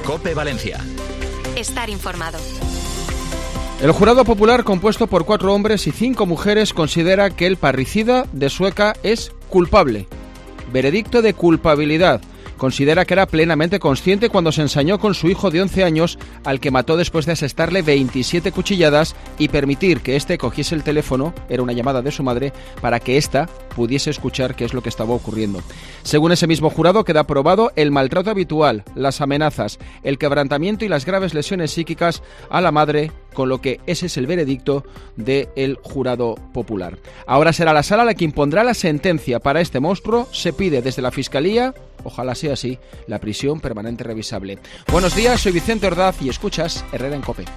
COPE Valencia. Estar informado. El jurado popular, compuesto por 4 hombres y 5 mujeres, considera que el parricida de Sueca es culpable. Veredicto de culpabilidad. Considera que era plenamente consciente cuando se ensañó con su hijo de 11 años, al que mató después de asestarle 27 cuchilladas y permitir que éste cogiese el teléfono, era una llamada de su madre, para que ésta pudiese escuchar qué es lo que estaba ocurriendo. Según ese mismo jurado, queda probado el maltrato habitual, las amenazas, el quebrantamiento y las graves lesiones psíquicas a la madre, con lo que ese es el veredicto del jurado popular. Ahora será la sala la que impondrá la sentencia para este monstruo. Se pide desde la Fiscalía, ojalá sea así, la prisión permanente revisable. Buenos días, soy Vicente Ordaz y escuchas Herrera en COPE.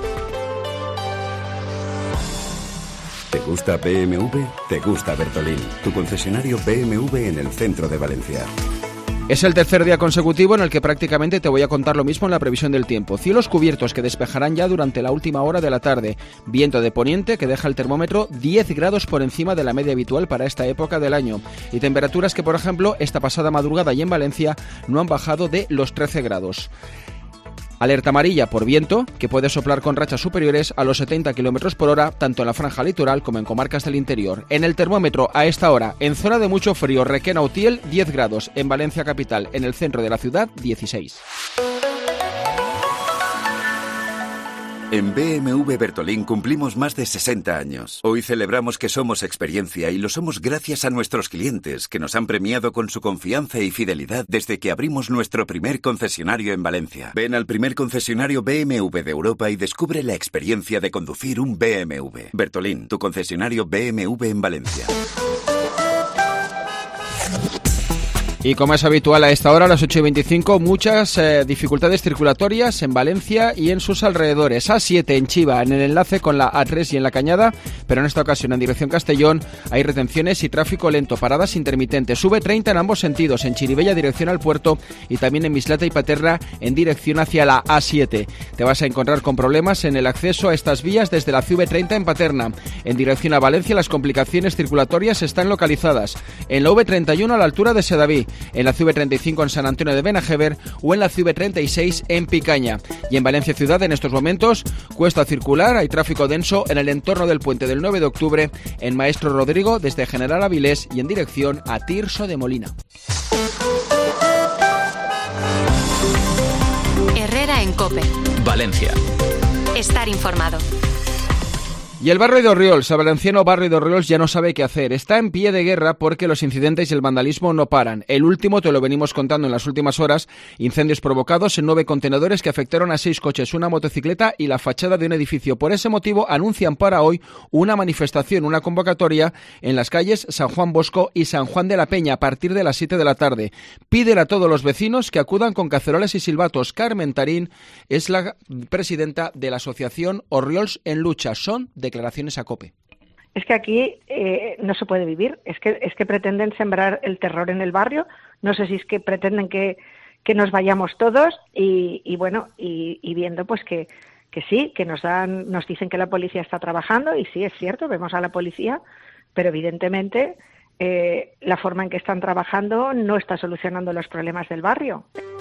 ¿Te gusta BMW? ¿Te gusta Bertolín? Tu concesionario BMW en el centro de Valencia. Es el tercer día consecutivo en el que prácticamente te voy a contar lo mismo en la previsión del tiempo. Cielos cubiertos que despejarán ya durante la última hora de la tarde. Viento de poniente que deja el termómetro 10 grados por encima de la media habitual para esta época del año. Y temperaturas que, por ejemplo, esta pasada madrugada y en Valencia no han bajado de los 13 grados. Alerta amarilla por viento, que puede soplar con rachas superiores a los 70 km por hora, tanto en la franja litoral como en comarcas del interior. En el termómetro, a esta hora, en zona de mucho frío, Requena Utiel, 10 grados. En Valencia capital, en el centro de la ciudad, 16. En BMW Bertolín cumplimos más de 60 años. Hoy celebramos que somos experiencia y lo somos gracias a nuestros clientes, que nos han premiado con su confianza y fidelidad desde que abrimos nuestro primer concesionario en Valencia. Ven al primer concesionario BMW de Europa y descubre la experiencia de conducir un BMW. Bertolín, tu concesionario BMW en Valencia. Y como es habitual a esta hora, a las 8:25, muchas dificultades circulatorias en Valencia y en sus alrededores. A7 en Chiva, en el enlace con la A3 y en La Cañada, pero en esta ocasión en dirección Castellón hay retenciones y tráfico lento, paradas intermitentes. Sube 30 en ambos sentidos, en Chirivella dirección al puerto y también en Mislata y Paterna en dirección hacia la A7. Te vas a encontrar con problemas en el acceso a estas vías desde la CV30 en Paterna. En dirección a Valencia las complicaciones circulatorias están localizadas en la V31 a la altura de Sedaví, en la CV35 en San Antonio de Benajever o en la CV36 en Picaña. Y en Valencia ciudad en estos momentos cuesta circular, hay tráfico denso en el entorno del puente del 9 de octubre en Maestro Rodrigo desde General Avilés y en dirección a Tirso de Molina. Herrera en COPE Valencia. Estar informado. Y el barrio de Orriols, el valenciano barrio de Orriols ya no sabe qué hacer. Está en pie de guerra porque los incidentes y el vandalismo no paran. El último, te lo venimos contando en las últimas horas, incendios provocados en 9 contenedores que afectaron a 6 coches, una motocicleta y la fachada de un edificio. Por ese motivo anuncian para hoy una manifestación, una convocatoria en las calles San Juan Bosco y San Juan de la Peña a partir de las 7 de la tarde. Piden a todos los vecinos que acudan con cacerolas y silbatos. Carmen Tarín es la presidenta de la asociación Orriols en Lucha. Son declaraciones a COPE. Es que aquí no se puede vivir, es que pretenden sembrar el terror en el barrio, no sé si es que pretenden que nos vayamos todos y bueno, y viendo pues que sí, que nos dicen que la policía está trabajando y sí, es cierto, vemos a la policía, pero evidentemente la forma en que están trabajando no está solucionando los problemas del barrio.